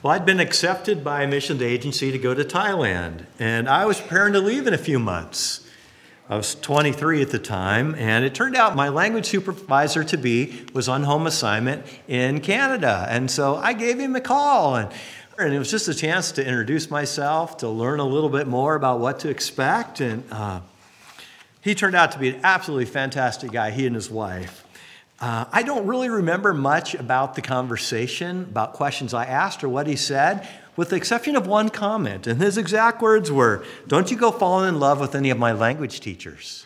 Well, I'd been accepted by a missions agency to go to Thailand, and I was preparing to leave in a few months. I was 23 at the time, and it turned out my language supervisor-to-be was on home assignment in Canada. And so I gave him a call, and it was just a chance to introduce myself, to learn a little bit more about what to expect. And he turned out to be an absolutely fantastic guy, he and his wife. I don't really remember much about the conversation, about questions I asked or what he said, with the exception of one comment. And his exact words were, "Don't you go falling in love with any of my language teachers."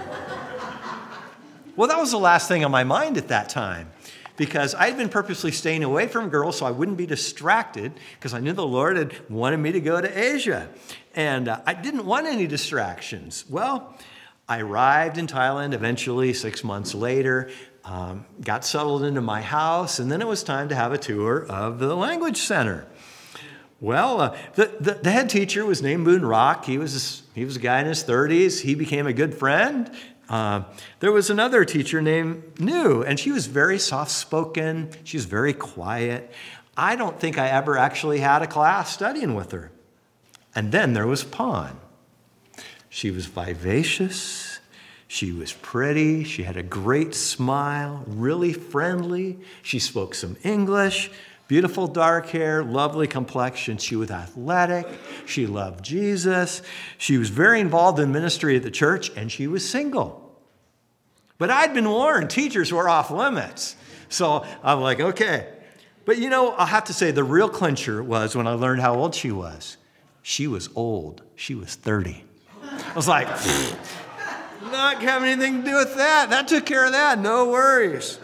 Well, that was the last thing on my mind at that time, because I'd been purposely staying away from girls so I wouldn't be distracted, because I knew the Lord had wanted me to go to Asia. And I didn't want any distractions. Well, I arrived in Thailand eventually 6 months later, got settled into my house, and then it was time to have a tour of the language center. Well, the head teacher was named Boon Rock. He was a guy in his 30s. He became a good friend. There was another teacher named Nu, and she was very soft-spoken. She was very quiet. I don't think I ever actually had a class studying with her. And then there was Pon. She was vivacious. She was pretty. She had a great smile, really friendly. She spoke some English, beautiful dark hair, lovely complexion. She was athletic. She loved Jesus. She was very involved in ministry at the church, and she was single. But I'd been warned teachers were off limits. So I'm like, okay. But I'll have to say the real clincher was when I learned how old she was. She was old. She was 30. I was like, not having anything to do with that. That took care of that. No worries.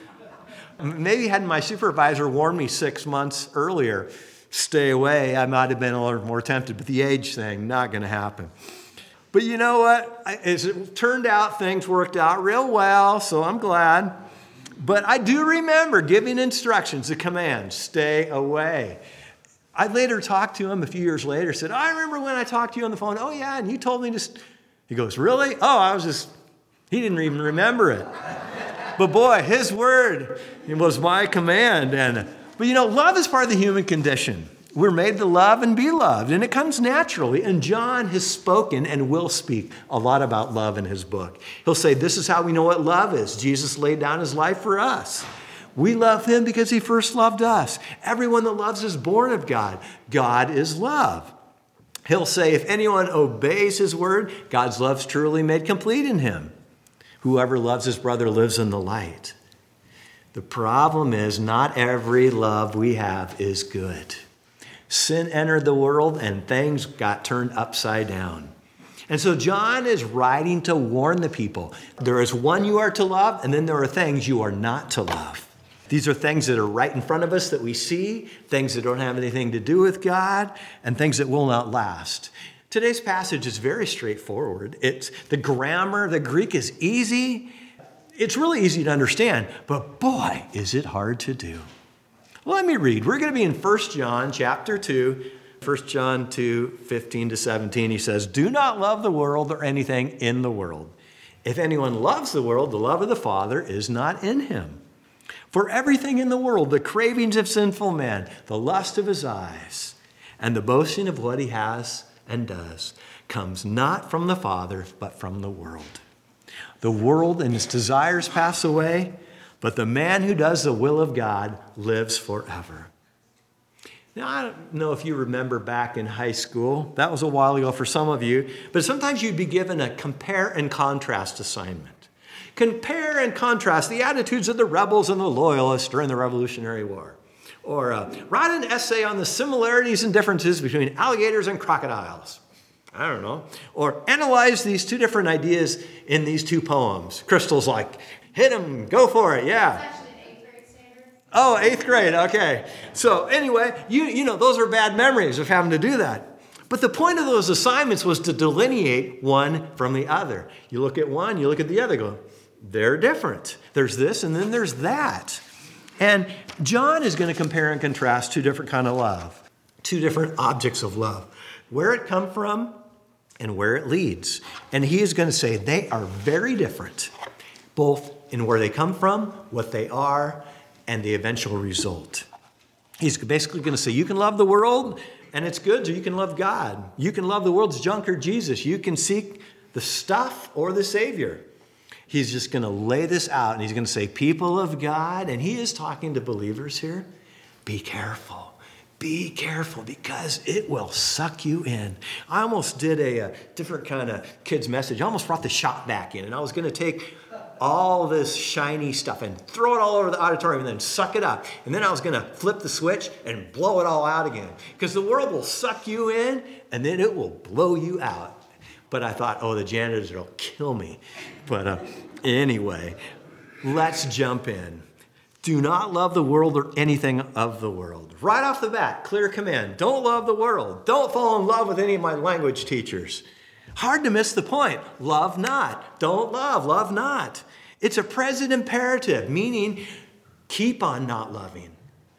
Maybe had my supervisor warned me 6 months earlier, stay away, I might have been a little more tempted. But the age thing, not going to happen. But you know what? As it turned out, things worked out real well, so I'm glad. But I do remember giving instructions, a command, stay away. I later talked to him a few years later, said, I remember when I talked to you on the phone. Oh, yeah, and you told me to... He goes, really? Oh, he didn't even remember it. But boy, his word was my command. But love is part of the human condition. We're made to love and be loved, and it comes naturally. And John has spoken and will speak a lot about love in his book. He'll say, this is how we know what love is. Jesus laid down his life for us. We love him because he first loved us. Everyone that loves is born of God. God is love. He'll say, if anyone obeys his word, God's love's truly made complete in him. Whoever loves his brother lives in the light. The problem is not every love we have is good. Sin entered the world and things got turned upside down. And so John is writing to warn the people. There is one you are to love, and then there are things you are not to love. These are things that are right in front of us that we see, things that don't have anything to do with God, and things that will not last. Today's passage is very straightforward. It's the grammar, the Greek is easy. It's really easy to understand, but boy, is it hard to do. Well, let me read. We're going to be in 1 John chapter 2, 1 John 2, 15 to 17. He says, do not love the world or anything in the world. If anyone loves the world, the love of the Father is not in him. For everything in the world, the cravings of sinful man, the lust of his eyes, and the boasting of what he has and does, comes not from the Father, but from the world. The world and its desires pass away, but the man who does the will of God lives forever. Now, I don't know if you remember back in high school. That was a while ago for some of you. But sometimes you'd be given a compare and contrast assignment. Compare and contrast the attitudes of the rebels and the loyalists during the Revolutionary War. Or write an essay on the similarities and differences between alligators and crocodiles. I don't know. Or analyze these two different ideas in these two poems. Crystal's like, hit them, go for it, yeah. It's actually an 8th grade standard. Oh, 8th grade, okay. So anyway, you know, those are bad memories of having to do that. But the point of those assignments was to delineate one from the other. You look at one, you look at the other, go, they're different. There's this and then there's that. And John is going to compare and contrast two different kinds of love, two different objects of love, where it come from and where it leads. And he is going to say they are very different, both in where they come from, what they are, and the eventual result. He's basically going to say, you can love the world and its goods, or you can love God. You can love the world's junk or Jesus. You can seek the stuff or the Savior. He's just going to lay this out, and he's going to say, people of God, and he is talking to believers here, be careful. Be careful, because it will suck you in. I almost did a different kind of kids message. I almost brought the shop vac in, and I was going to take all this shiny stuff and throw it all over the auditorium and then suck it up. And then I was going to flip the switch and blow it all out again, because the world will suck you in and then it will blow you out. But I thought, the janitors will kill me. But anyway, let's jump in. Do not love the world or anything of the world. Right off the bat, clear command. Don't love the world. Don't fall in love with any of my language teachers. Hard to miss the point. Love not. Don't love not. It's a present imperative, meaning keep on not loving.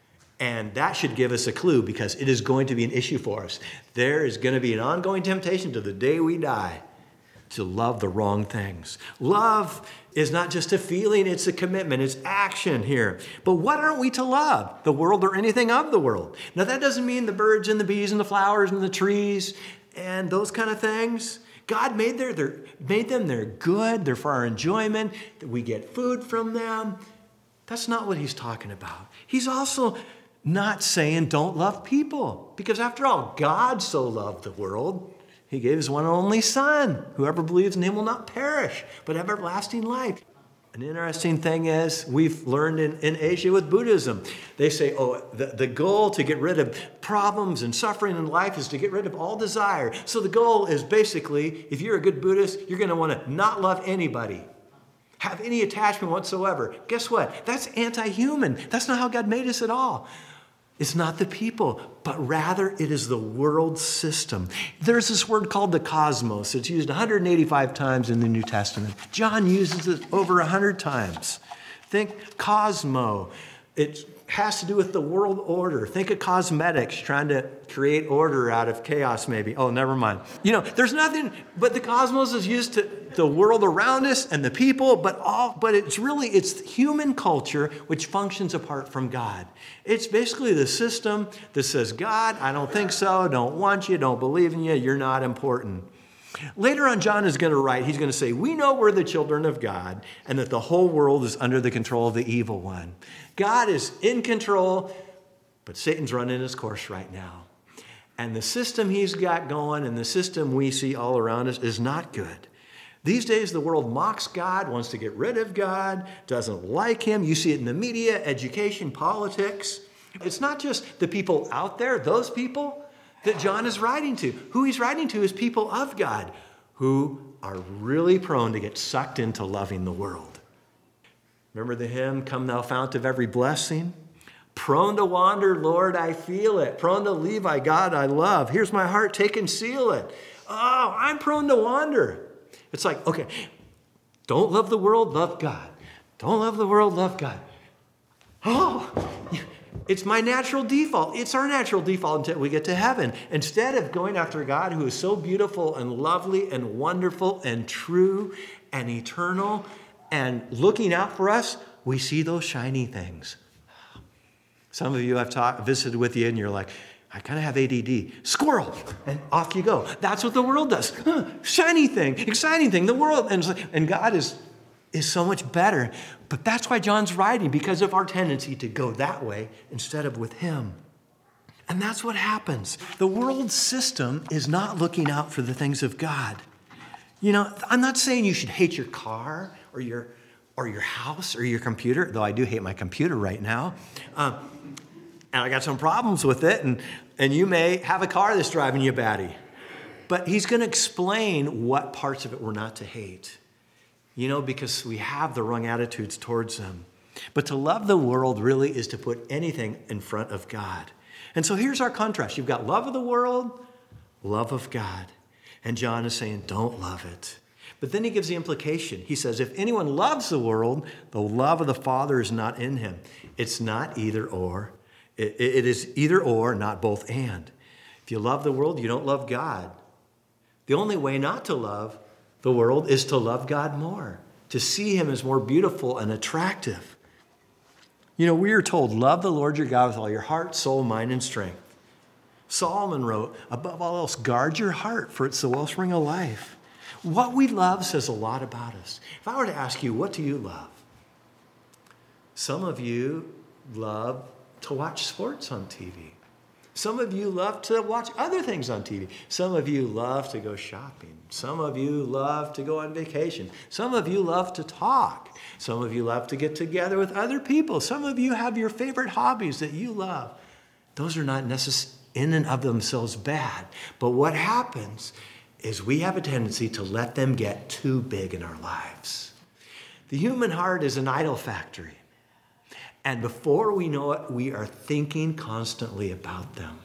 And that should give us a clue, because it is going to be an issue for us. There is going to be an ongoing temptation to the day we die to love the wrong things. Love is not just a feeling, it's a commitment, it's action here. But what aren't we to love? The world or anything of the world. Now that doesn't mean the birds and the bees and the flowers and the trees and those kind of things. God made them, they're good, they're for our enjoyment, that we get food from them. That's not what he's talking about. He's also not saying don't love people, because after all, God so loved the world, he gave his one and only Son. Whoever believes in him will not perish, but have everlasting life. An interesting thing is, we've learned in Asia with Buddhism, they say, the goal to get rid of problems and suffering in life is to get rid of all desire. So the goal is basically, if you're a good Buddhist, you're going to want to not love anybody, have any attachment whatsoever. Guess what? That's anti-human. That's not how God made us at all. It's not the people, but rather it is the world system. There's this word called the cosmos. It's used 185 times in the New Testament. John uses it over 100 times. Think cosmo. It has to do with the world order. Think of cosmetics, trying to create order out of chaos maybe. Oh, never mind. There's nothing, but the cosmos is used to the world around us and the people, but it's human culture which functions apart from God. It's basically the system that says, God, I don't think so, don't want you, don't believe in you, you're not important. Later on, John is going to write, he's going to say, we know we're the children of God and that the whole world is under the control of the evil one. God is in control, but Satan's running his course right now. And the system he's got going and the system we see all around us is not good. These days, the world mocks God, wants to get rid of God, doesn't like him. You see it in the media, education, politics. It's not just the people out there, those people that John is writing to. Who he's writing to is people of God who are really prone to get sucked into loving the world. Remember the hymn, Come Thou Fount of Every Blessing? Prone to wander, Lord, I feel it. Prone to leave, God, I love. Here's my heart, take and seal it. Oh, I'm prone to wander. It's like, okay, don't love the world, love God. Don't love the world, love God. Oh, it's my natural default. It's our natural default until we get to heaven. Instead of going after God, who is so beautiful and lovely and wonderful and true and eternal and looking out for us, we see those shiny things. Some of you I've visited with you and you're like, I kind of have ADD. Squirrel. And off you go. That's what the world does. Shiny thing, exciting thing, the world. And God is so much better. But that's why John's writing, because of our tendency to go that way instead of with him. And that's what happens. The world system is not looking out for the things of God. I'm not saying you should hate your car or your house or your computer, though I do hate my computer right now. And I got some problems with it, and you may have a car that's driving you batty. But he's going to explain what parts of it we're not to hate, because we have the wrong attitudes towards them. But to love the world really is to put anything in front of God. And so here's our contrast. You've got love of the world, love of God. And John is saying, don't love it. But then he gives the implication. He says, if anyone loves the world, the love of the Father is not in him. It's not either or. It is either or, not both and. If you love the world, you don't love God. The only way not to love the world is to love God more, to see him as more beautiful and attractive. We are told, love the Lord your God with all your heart, soul, mind, and strength. Solomon wrote, above all else, guard your heart, for it's the wellspring of life. What we love says a lot about us. If I were to ask you, what do you love? Some of you love to watch sports on TV. Some of you love to watch other things on TV. Some of you love to go shopping. Some of you love to go on vacation. Some of you love to talk. Some of you love to get together with other people. Some of you have your favorite hobbies that you love. Those are not necessarily in and of themselves bad. But what happens is we have a tendency to let them get too big in our lives. The human heart is an idol factory. And before we know it, we are thinking constantly about them.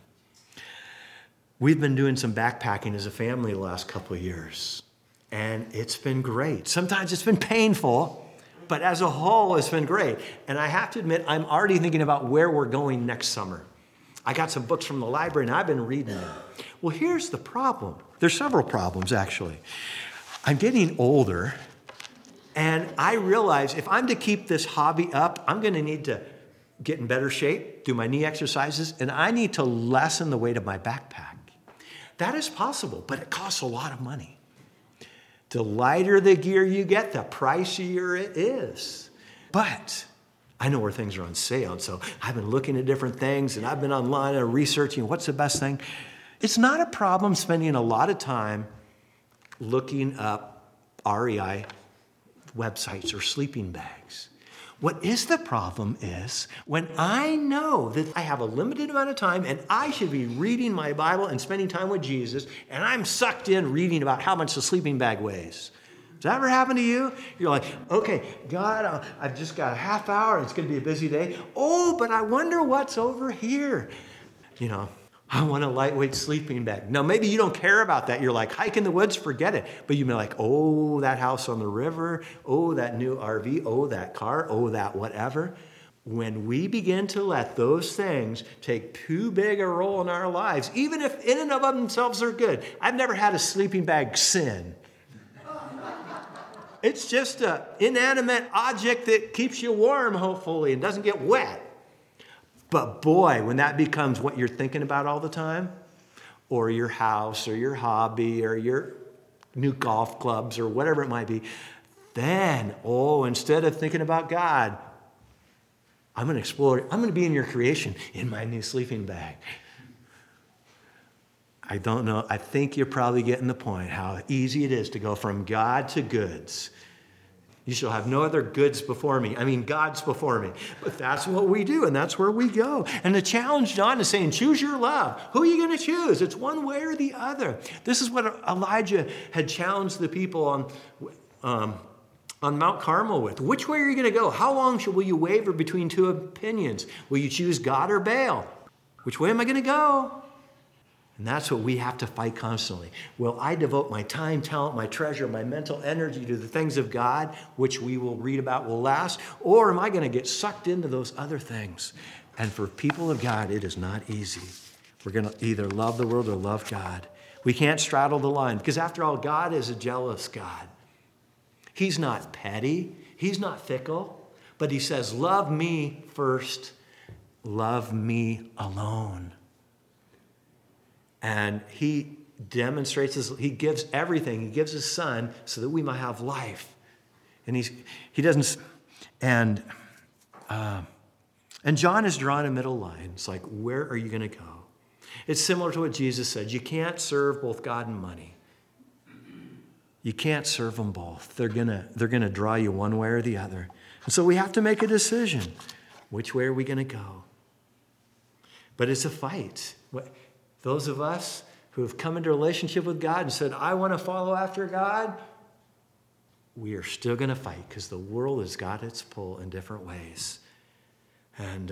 We've been doing some backpacking as a family the last couple of years. And it's been great. Sometimes it's been painful, but as a whole, it's been great. And I have to admit, I'm already thinking about where we're going next summer. I got some books from the library, and I've been reading them. Well, here's the problem. There's several problems, actually. I'm getting older, and I realize if I'm to keep this hobby up, I'm going to need to get in better shape, do my knee exercises, and I need to lessen the weight of my backpack. That is possible, but it costs a lot of money. The lighter the gear you get, the pricier it is. But I know where things are on sale, so I've been looking at different things, and I've been online and researching what's the best thing. It's not a problem spending a lot of time looking up REI websites or sleeping bags. What is the problem is when I know that I have a limited amount of time and I should be reading my Bible and spending time with Jesus, and I'm sucked in reading about how much the sleeping bag weighs. Does that ever happen to you? You're like, okay, God, I've just got a half hour. It's going to be a busy day. Oh, but I wonder what's over here. I want a lightweight sleeping bag. Now, maybe you don't care about that. You're like, hike in the woods, forget it. But you'd be like, oh, that house on the river. Oh, that new RV. Oh, that car. Oh, that whatever. When we begin to let those things take too big a role in our lives, even if in and of themselves are good. I've never had a sleeping bag sin. It's just an inanimate object that keeps you warm, hopefully, and doesn't get wet. But boy, when that becomes what you're thinking about all the time, or your house, or your hobby, or your new golf clubs, or whatever it might be, then, instead of thinking about God, I'm going to explore, I'm going to be in your creation in my new sleeping bag. I don't know. I think you're probably getting the point how easy it is to go from God to goods. You shall have no other goods before me. I mean, God's before me. But that's what we do, and that's where we go. And the challenge, John, is saying, choose your love. Who are you going to choose? It's one way or the other. This is what Elijah had challenged the people on Mount Carmel with. Which way are you going to go? How long will you waver between two opinions? Will you choose God or Baal? Which way am I going to go? And that's what we have to fight constantly. Will I devote my time, talent, my treasure, my mental energy to the things of God, which we will read about will last? Or am I going to get sucked into those other things? And for people of God, it is not easy. We're going to either love the world or love God. We can't straddle the line because after all, God is a jealous God. He's not petty. He's not fickle. But he says, love me first. Love me alone. And he demonstrates this, he gives everything. He gives his son so that we might have life. And and John has drawn a middle line. It's like, where are you going to go? It's similar to what Jesus said. You can't serve both God and money. You can't serve them both. They're gonna draw you one way or the other. And so we have to make a decision. Which way are we going to go? But it's a fight. Those of us who have come into a relationship with God and said, I want to follow after God, we are still going to fight because the world has got its pull in different ways. And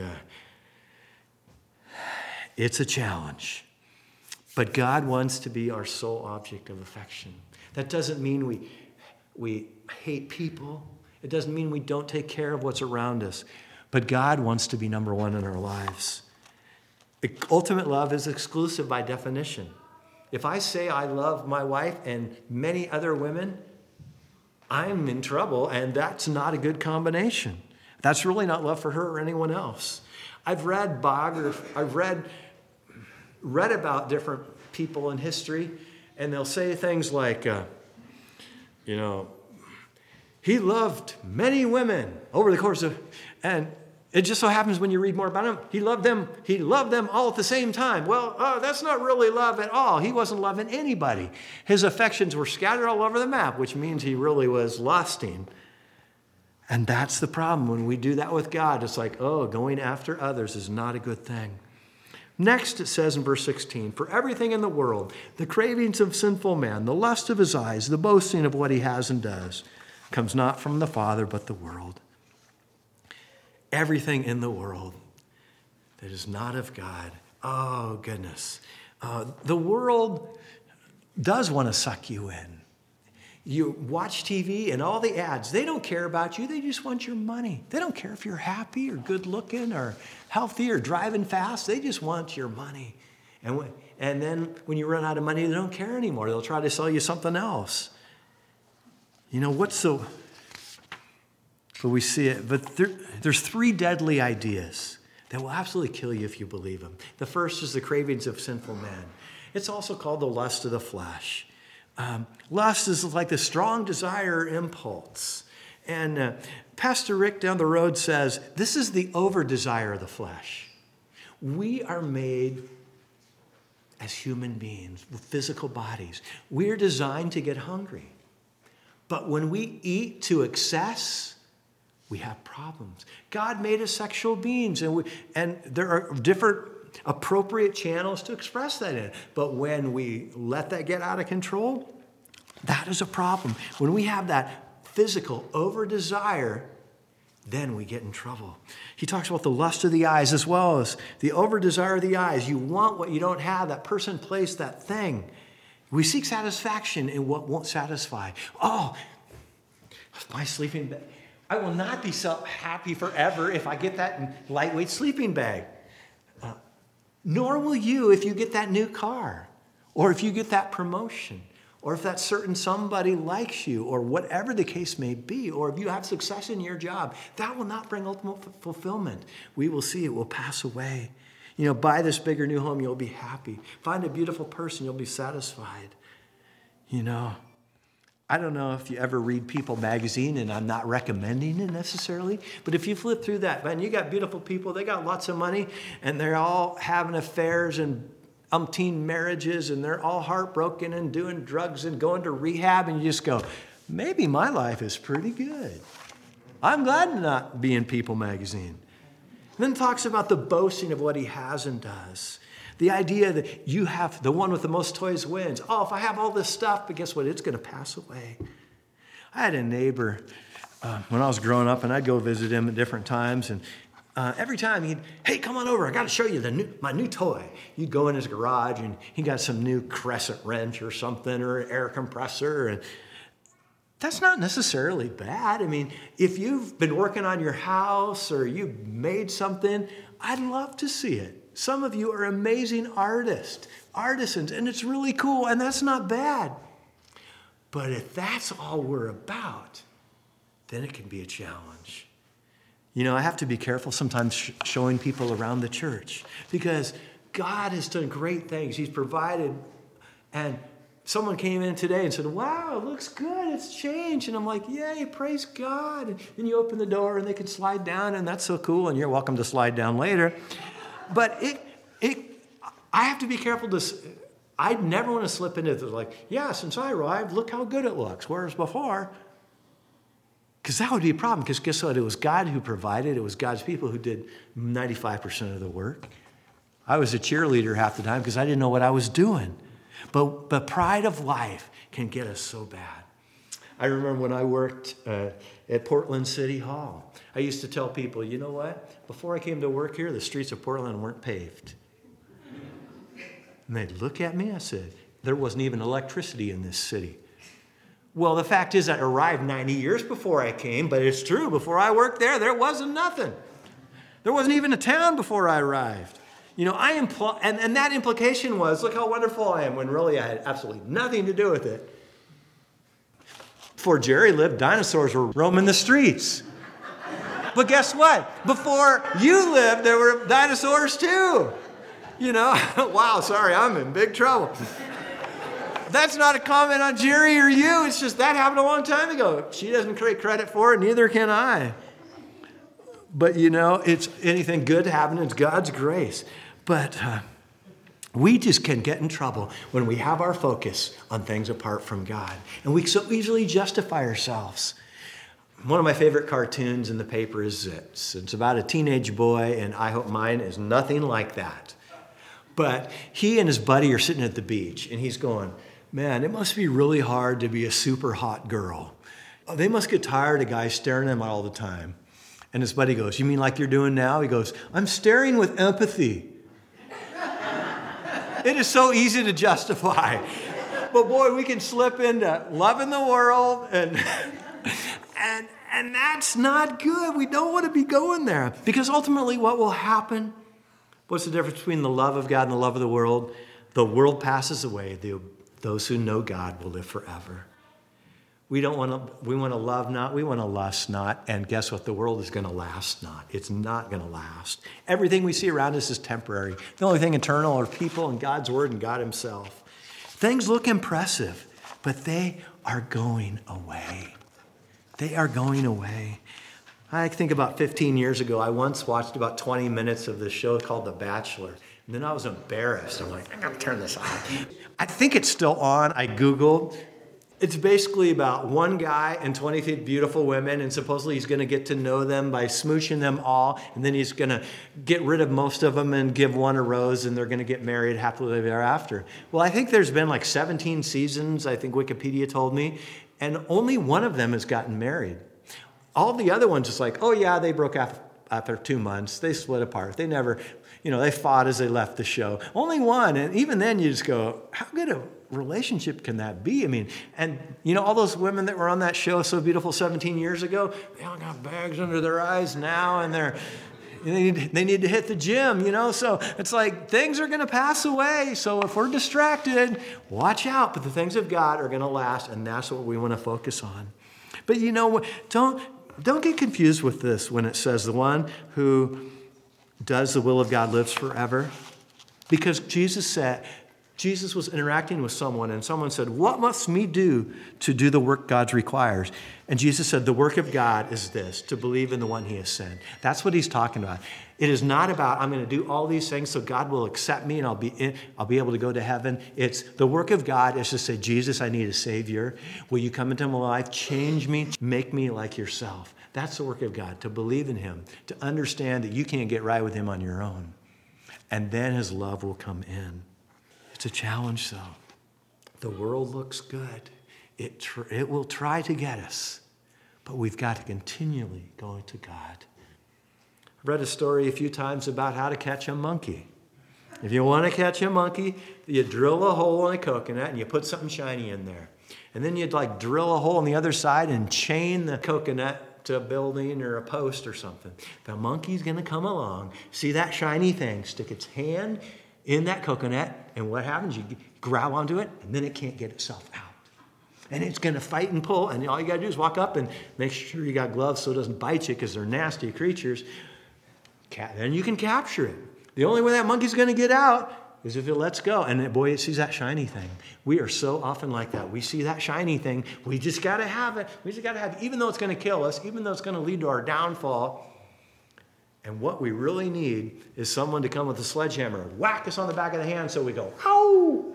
it's a challenge. But God wants to be our sole object of affection. That doesn't mean we hate people. It doesn't mean we don't take care of what's around us. But God wants to be number one in our lives. Ultimate love is exclusive by definition. If I say I love my wife and many other women, I'm in trouble, and that's not a good combination. That's really not love for her or anyone else. I've read about different people in history, and they'll say things like, he loved many women over the course of, and it just so happens when you read more about him, he loved them all at the same time. Well, that's not really love at all. He wasn't loving anybody. His affections were scattered all over the map, which means he really was lusting. And that's the problem. When we do that with God, it's like, going after others is not a good thing. Next, it says in verse 16, for everything in the world, the cravings of sinful man, the lust of his eyes, the boasting of what he has and does, comes not from the Father, but the world. Everything in the world that is not of God. Oh, goodness. The world does want to suck you in. You watch TV and all the ads, they don't care about you. They just want your money. They don't care if you're happy or good looking or healthy or driving fast. They just want your money. And then when you run out of money, they don't care anymore. They'll try to sell you something else. But we see it. But there's 3 deadly ideas that will absolutely kill you if you believe them. The first is the cravings of sinful man. It's also called the lust of the flesh. Lust is like the strong desire impulse. And Pastor Rick down the road says, this is the over-desire of the flesh. We are made as human beings with physical bodies. We're designed to get hungry. But when we eat to excess, we have problems. God made us sexual beings, and there are different appropriate channels to express that in. But when we let that get out of control, that is a problem. When we have that physical over-desire, then we get in trouble. He talks about the lust of the eyes as well as the over-desire of the eyes. You want what you don't have. That person, place, that thing. We seek satisfaction in what won't satisfy. My sleeping bag. I will not be so happy forever if I get that lightweight sleeping bag. Nor will you if you get that new car, or if you get that promotion, or if that certain somebody likes you, or whatever the case may be, or if you have success in your job. That will not bring ultimate fulfillment. We will see it will pass away. Buy this bigger new home, you'll be happy. Find a beautiful person, you'll be satisfied. I don't know if you ever read People magazine, and I'm not recommending it necessarily, but if you flip through that, man, you got beautiful people, they got lots of money, and they're all having affairs and umpteen marriages, and they're all heartbroken and doing drugs and going to rehab, and you just go, maybe my life is pretty good. I'm glad to not be in People magazine. Then talks about the boasting of what he has and does. The idea that you have, the one with the most toys wins. If I have all this stuff, but guess what? It's going to pass away. I had a neighbor when I was growing up, and I'd go visit him at different times. And every time hey, come on over. I got to show you my new toy. You'd go in his garage, and he got some new crescent wrench or something, or an air compressor. And that's not necessarily bad. I mean, if you've been working on your house or you've made something, I'd love to see it. Some of you are amazing artisans, and it's really cool, and that's not bad. But if that's all we're about, then it can be a challenge. I have to be careful sometimes showing people around the church, because God has done great things. He's provided, and someone came in today and said, wow, it looks good, it's changed. And I'm like, yay, praise God. And then you open the door, and they can slide down, and that's so cool, and you're welcome to slide down later. But I have to be careful I'd never want to slip into this like, since I arrived, look how good it looks. Whereas before, because that would be a problem, because guess what? It was God who provided. It was God's people who did 95% of the work. I was a cheerleader half the time because I didn't know what I was doing. But pride of life can get us so bad. I remember when I worked at Portland City Hall. I used to tell people, you know what? Before I came to work here, the streets of Portland weren't paved. And they'd look at me. I said, there wasn't even electricity in this city. Well, the fact is I arrived 90 years before I came, but it's true. Before I worked there wasn't nothing. There wasn't even a town before I arrived. And that implication was, look how wonderful I am, when really I had absolutely nothing to do with it. Before Jerry lived, dinosaurs were roaming the streets. But guess what? Before you lived, there were dinosaurs too. You know, wow, sorry, I'm in big trouble. That's not a comment on Jerry or you. It's just that happened a long time ago. She doesn't take credit for it, neither can I. But you know, it's anything good happening, it's God's grace. But we just can get in trouble when we have our focus on things apart from God. And we so easily justify ourselves. One of my favorite cartoons in the paper is Zitz. It's about a teenage boy, and I hope mine is nothing like that. But he and his buddy are sitting at the beach, and he's going, man, it must be really hard to be a super hot girl. Oh, they must get tired of guys staring at them all the time. And his buddy goes, you mean like you're doing now? He goes, I'm staring with empathy. It is so easy to justify. But boy, we can slip into loving the world and that's not good. We don't want to be going there. Because ultimately what will happen, what's the difference between the love of God and the love of the world? The world passes away. Those who know God will live forever. We want to love not, we want to lust not. And guess what? The world is going to last not. It's not going to last. Everything we see around us is temporary. The only thing eternal are people and God's word and God himself. Things look impressive, but they are going away. They are going away. I think about 15 years ago, I once watched about 20 minutes of this show called The Bachelor. And then I was embarrassed. I'm like, I got to turn this off. I think it's still on. I Googled. It's basically about one guy and 23 beautiful women, and supposedly he's going to get to know them by smooching them all, and then he's going to get rid of most of them and give one a rose, and they're going to get married happily ever after. Well, I think there's been like 17 seasons, I think Wikipedia told me, and only one of them has gotten married. All the other ones, it's like, oh yeah, they broke up after 2 months. They split apart. They never, they fought as they left the show. Only one, and even then you just go, how good a relationship can that be? I mean, and all those women that were on that show So Beautiful 17 years ago, they all got bags under their eyes now, and they need to hit the gym, so it's like things are going to pass away. So if we're distracted, watch out. But the things of God are going to last, and that's what we want to focus on. But don't get confused with this when it says the one who does the will of God lives forever. Because Jesus was interacting with someone, and someone said, what must me do to do the work God requires? And Jesus said, the work of God is this, to believe in the one he has sent. That's what he's talking about. It is not about, I'm going to do all these things so God will accept me and I'll be able to go to heaven. It's the work of God is to say, Jesus, I need a Savior. Will you come into my life, change me, make me like yourself? That's the work of God, to believe in him, to understand that you can't get right with him on your own. And then his love will come in. It's a challenge, though. The world looks good. It will try to get us, but we've got to continually go to God. I've read a story a few times about how to catch a monkey. If you want to catch a monkey, you drill a hole in a coconut and you put something shiny in there. And then you'd drill a hole on the other side and chain the coconut to a building or a post or something. The monkey's going to come along, see that shiny thing, stick its hand in that coconut, and what happens? You grab onto it, and then it can't get itself out. And it's going to fight and pull, and all you got to do is walk up and make sure you got gloves so it doesn't bite you, because they're nasty creatures. Then you can capture it. The only way that monkey's going to get out is if it lets go. And boy, it sees that shiny thing. We are so often like that. We see that shiny thing. We just got to have it. We just got to have it, even though it's going to kill us, even though it's going to lead to our downfall. And what we really need is someone to come with a sledgehammer and whack us on the back of the hand so we go, ow!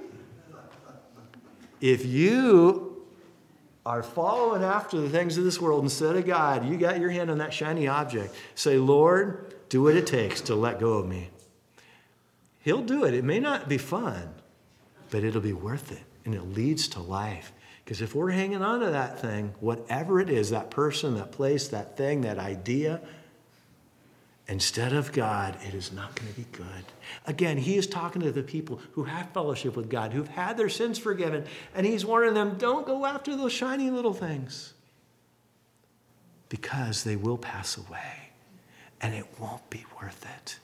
If you are following after the things of this world instead of God, you got your hand on that shiny object. Say, Lord, do what it takes to let go of me. He'll do it. It may not be fun, but it'll be worth it. And it leads to life. Because if we're hanging on to that thing, whatever it is, that person, that place, that thing, that idea, instead of God, it is not going to be good. Again, he is talking to the people who have fellowship with God, who've had their sins forgiven, and he's warning them, don't go after those shiny little things, because they will pass away, and it won't be worth it.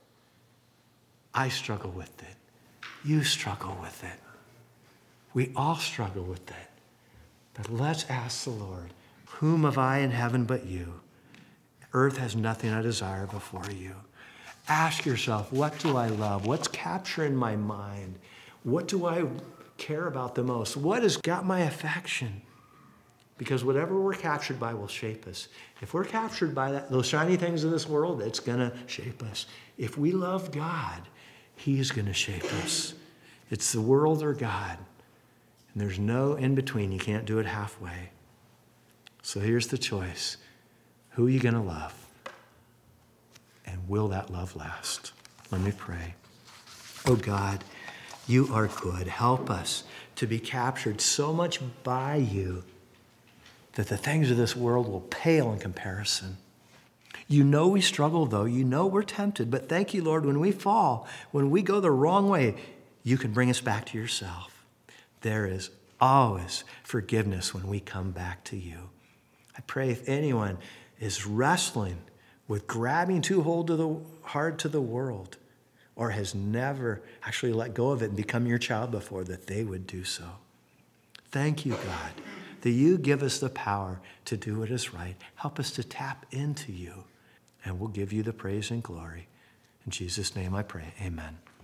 I struggle with it. You struggle with it. We all struggle with it. But let's ask the Lord, whom have I in heaven but you? Earth has nothing I desire before you. Ask yourself, what do I love? What's capturing my mind? What do I care about the most? What has got my affection? Because whatever we're captured by will shape us. If we're captured by those shiny things of this world, it's going to shape us. If we love God, He's going to shape us. It's the world or God. And there's no in between. You can't do it halfway. So here's the choice. Who are you going to love? And will that love last? Let me pray. Oh God, you are good. Help us to be captured so much by you that the things of this world will pale in comparison. You know we struggle, though. You know we're tempted. But thank you, Lord, when we fall, when we go the wrong way, you can bring us back to yourself. There is always forgiveness when we come back to you. I pray if anyone is wrestling with grabbing too hard to the world, or has never actually let go of it and become your child before, that they would do so. Thank you, God, that you give us the power to do what is right. Help us to tap into you, and we'll give you the praise and glory. In Jesus' name I pray, amen.